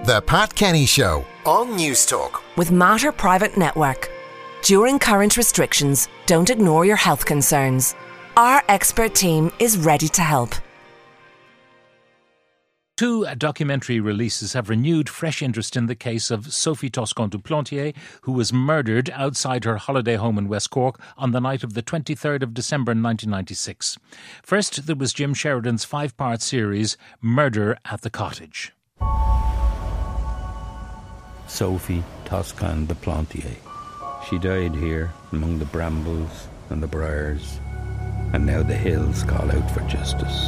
The Pat Kenny Show on News Talk. With Mater Private Network. During current restrictions, don't ignore your health concerns. Our expert team is ready to help. Two documentary releases have renewed fresh interest in the case of Sophie Toscan du Plantier, who was murdered outside her holiday home in West Cork on the night of the 23rd of December 1996. First, there was Jim Sheridan's 5-part series, Murder at the Cottage. Sophie Toscan du Plantier. She died here among the brambles and the briars, and now the hills call out for justice.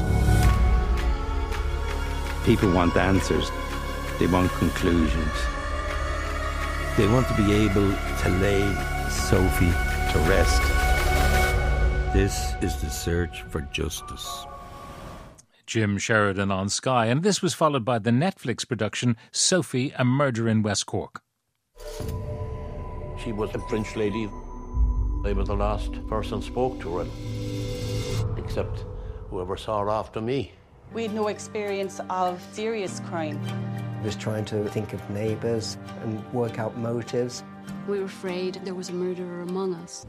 People want answers. They want conclusions. They want to be able to lay Sophie to rest. This is the search for justice. Jim Sheridan on Sky, and this was followed by the Netflix production Sophie, A Murder in West Cork. She was a French lady. I was the last person spoke to her, except whoever saw her after me. We had no experience of serious crime. I was trying to think of neighbours and work out motives. We were afraid there was a murderer among us.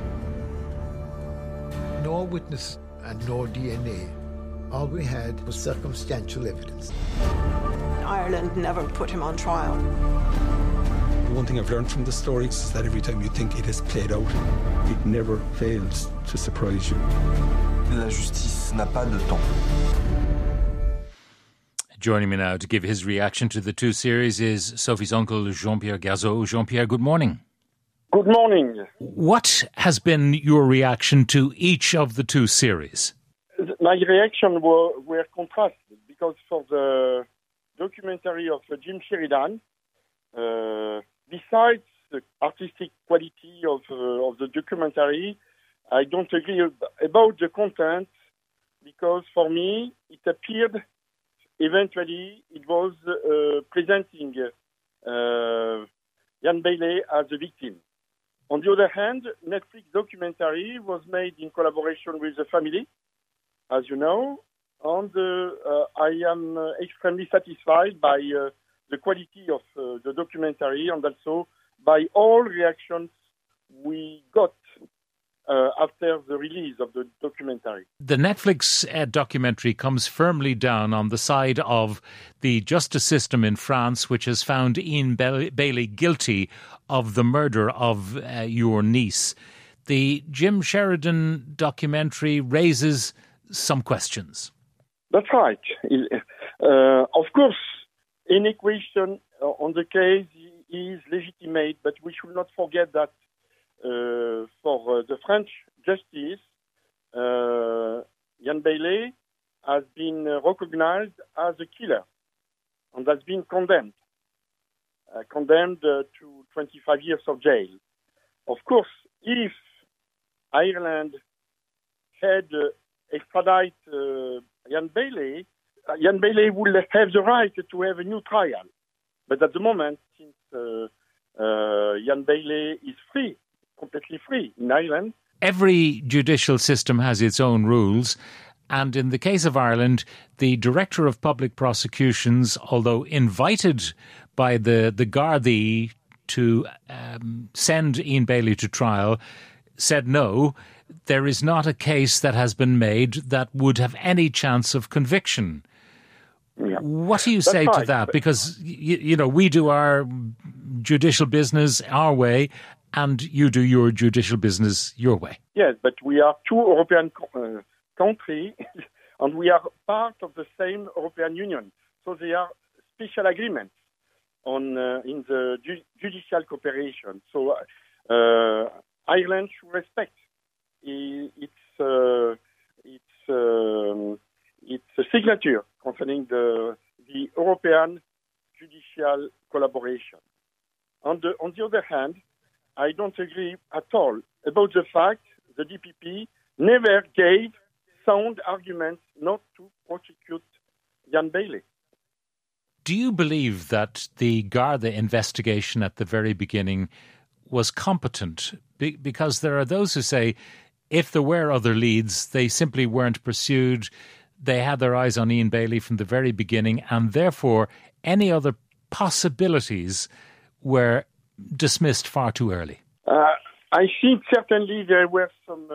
No witness and no DNA. All we had was circumstantial evidence. Ireland never put him on trial. The one thing I've learned from the story is that every time you think it has played out, it never fails to surprise you. La justice n'a pas de temps. Joining me now to give his reaction to the two series is Sophie's uncle, Jean-Pierre Gazeau. Jean-Pierre, good morning. Good morning. What has been your reaction to each of the two series? My reaction were contrasted because for the documentary of Jim Sheridan, besides the artistic quality of the documentary, I don't agree about the content because for me it appeared eventually it was presenting Jan Bailey as a victim. On the other hand, Netflix documentary was made in collaboration with the family, as you know, and I am extremely satisfied by the quality of the documentary and also by all reactions we got after the release of the documentary. The Netflix documentary comes firmly down on the side of the justice system in France, which has found Ian Bailey guilty of the murder of your niece. The Jim Sheridan documentary raises some questions. That's right. Of course, any question on the case is legitimate, but we should not forget that for the French justice, Jan Bailey has been recognized as a killer and has been condemned to 25 years of jail. Of course, if Ireland had extradite Jan Bailey will have the right to have a new trial. But at the moment, since Jan Bailey is free, completely free in Ireland. Every judicial system has its own rules. And in the case of Ireland, the Director of Public Prosecutions, although invited by the Gardaí to send Ian Bailey to trial, said no. There is not a case that has been made that would have any chance of conviction. Yeah. What do you say to that? Because, you know, we do our judicial business our way and you do your judicial business your way. Yes, but we are two European countries and we are part of the same European Union. So there are special agreements on in the judicial cooperation. So Ireland should respect its signature concerning the European judicial collaboration. On the other hand, I don't agree at all about the fact the DPP never gave sound arguments not to prosecute Jan Bailey. Do you believe that the Garda investigation at the very beginning was competent? Because there are those who say if there were other leads, they simply weren't pursued. They had their eyes on Ian Bailey from the very beginning, and therefore any other possibilities were dismissed far too early? I think certainly there were some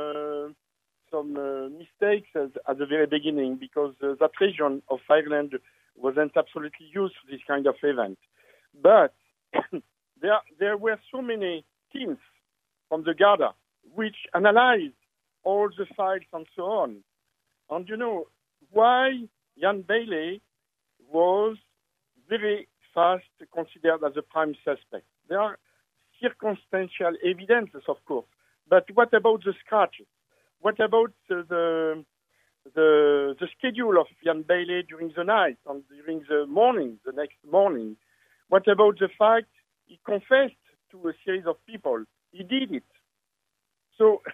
mistakes at the very beginning, because that region of Ireland wasn't absolutely used to this kind of event. But there were so many teams from the Garda which analyzed all the files and so on. And you know why Jan Bailey was very fast considered as a prime suspect. There are circumstantial evidences, of course, but what about the scratches? What about the schedule of Jan Bailey during the night and during the morning, the next morning? What about the fact he confessed to a series of people? He did it. So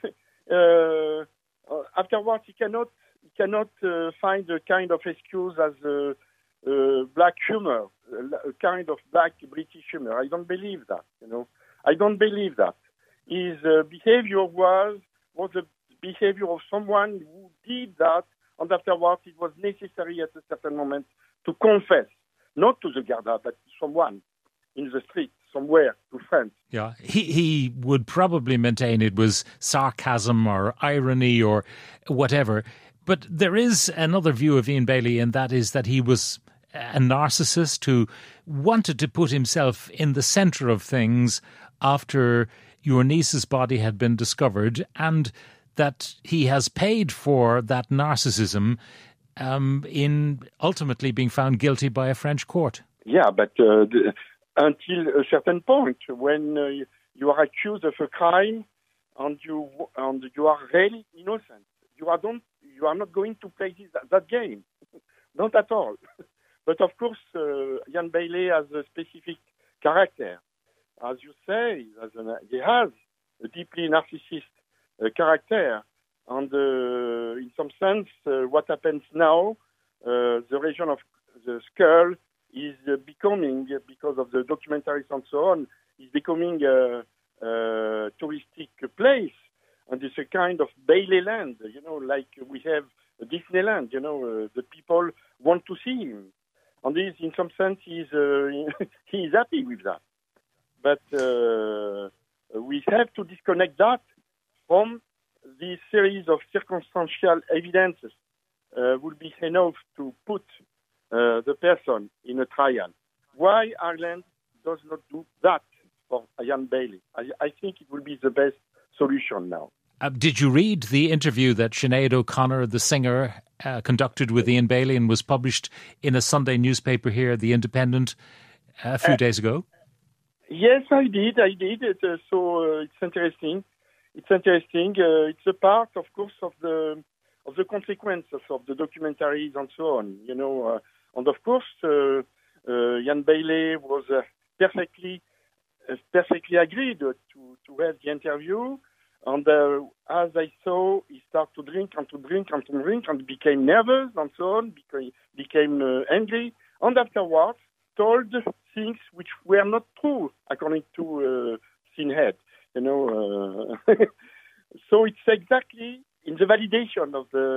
afterwards, he cannot find a kind of excuse as black humor, a kind of black British humor. I don't believe that. I don't believe that. His behavior was the behavior of someone who did that, and afterwards it was necessary at a certain moment to confess, not to the Garda, but to someone in the street, somewhere, to friends. Yeah, he would probably maintain it was sarcasm or irony or whatever. But there is another view of Ian Bailey, and that is that he was a narcissist who wanted to put himself in the centre of things after your niece's body had been discovered, and that he has paid for that narcissism in ultimately being found guilty by a French court. Yeah, but until a certain point, when you are accused of a crime and you are really innocent, you are not going to play that game, not at all. But of course, Jan Bailey has a specific character, as you say. He has a deeply narcissist character, and in some sense, what happens now, the region of the skull is becoming, because of the documentaries and so on, is becoming a touristic place, and it's a kind of Bailey land, like we have Disneyland. The people want to see him, and in some sense, he's happy with that. But we have to disconnect that from this series of circumstantial evidences will be enough to put the person in a trial. Why Ireland does not do that for Jan Bailey? I think it will be the best solution now. Did you read the interview that Sinead O'Connor, the singer, conducted with Ian Bailey and was published in a Sunday newspaper here, The Independent, a few days ago? Yes, I did. So it's interesting. It's a part, of course, of the consequences of the documentaries and so on. And of course, Jan Bailey was perfectly agreed to have the interview. And as I saw, he started to drink and became nervous and so on, became angry, and afterwards told things which were not true, according to Sinead. So it's exactly in the validation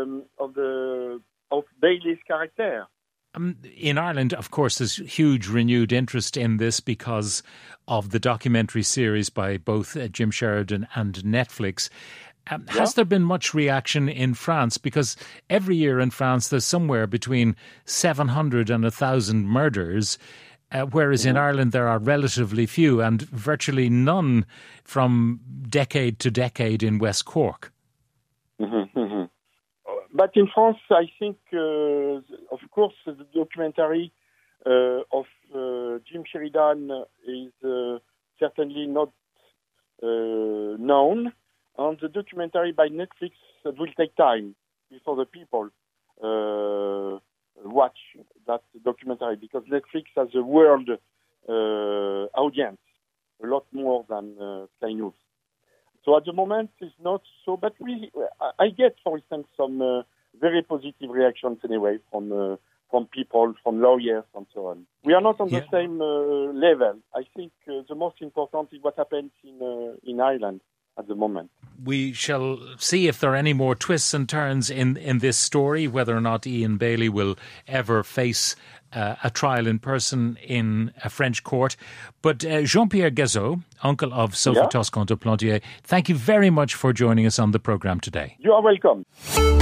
of Bailey's character. In Ireland, of course, there's huge renewed interest in this because of the documentary series by both Jim Sheridan and Netflix. Has there been much reaction in France? Because every year in France there's somewhere between 700 and 1,000 murders, whereas in Ireland there are relatively few and virtually none from decade to decade in West Cork. But in France, I think, of course, the documentary of Jim Sheridan is certainly not known. And the documentary by Netflix will take time before the people watch that documentary, because Netflix has a world audience, a lot more than Sky News. So at the moment, it's not so. But I get, for instance, some very positive reactions anyway from people, from lawyers, and so on. We are not on the same level. I think the most important is what happens in Ireland at the moment. We shall see if there are any more twists and turns in this story, whether or not Ian Bailey will ever face a trial in person in a French court. But Jean-Pierre Gazot, uncle of Sophie Toscan de Plantier, thank you very much for joining us on the programme today. You are welcome.